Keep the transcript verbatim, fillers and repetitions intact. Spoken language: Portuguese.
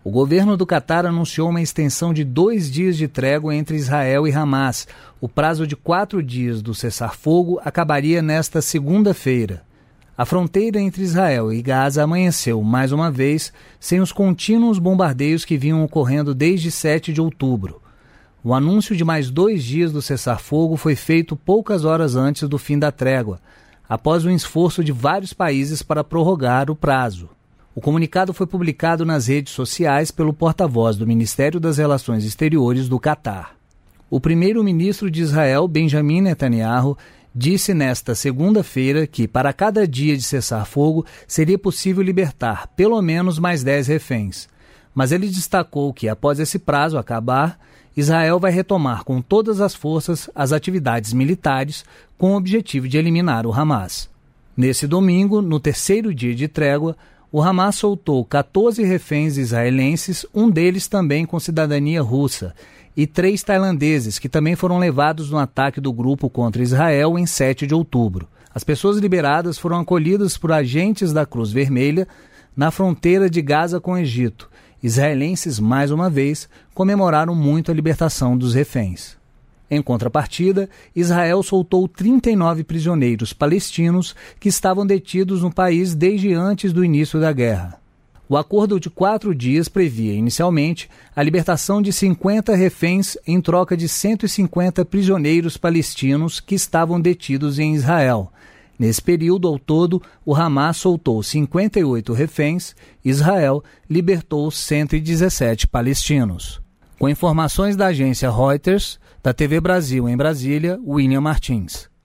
O governo do Catar anunciou uma extensão de dois dias de trégua entre Israel e Hamas. O prazo de quatro dias do cessar-fogo acabaria nesta segunda-feira. A fronteira entre Israel e Gaza amanheceu, mais uma vez, sem os contínuos bombardeios que vinham ocorrendo desde sete de outubro. O anúncio de mais dois dias do cessar-fogo foi feito poucas horas antes do fim da trégua, após um esforço de vários países para prorrogar o prazo. O comunicado foi publicado nas redes sociais pelo porta-voz do Ministério das Relações Exteriores do Catar. O primeiro-ministro de Israel, Benjamin Netanyahu, disse nesta segunda-feira que, para cada dia de cessar-fogo, seria possível libertar pelo menos mais dez reféns. Mas ele destacou que, após esse prazo acabar, Israel vai retomar com todas as forças as atividades militares com o objetivo de eliminar o Hamas. Nesse domingo, no terceiro dia de trégua, o Hamas soltou quatorze reféns israelenses, um deles também com cidadania russa, e três tailandeses, que também foram levados no ataque do grupo contra Israel em sete de outubro. As pessoas liberadas foram acolhidas por agentes da Cruz Vermelha na fronteira de Gaza com o Egito. Israelenses, mais uma vez, comemoraram muito a libertação dos reféns. Em contrapartida, Israel soltou trinta e nove prisioneiros palestinos que estavam detidos no país desde antes do início da guerra. O acordo de quatro dias previa, inicialmente, a libertação de cinquenta reféns em troca de cento e cinquenta prisioneiros palestinos que estavam detidos em Israel. Nesse período, ao todo, o Hamas soltou cinquenta e oito reféns, Israel libertou cento e dezessete palestinos. Com informações da agência Reuters, da T V Brasil em Brasília, William Martins.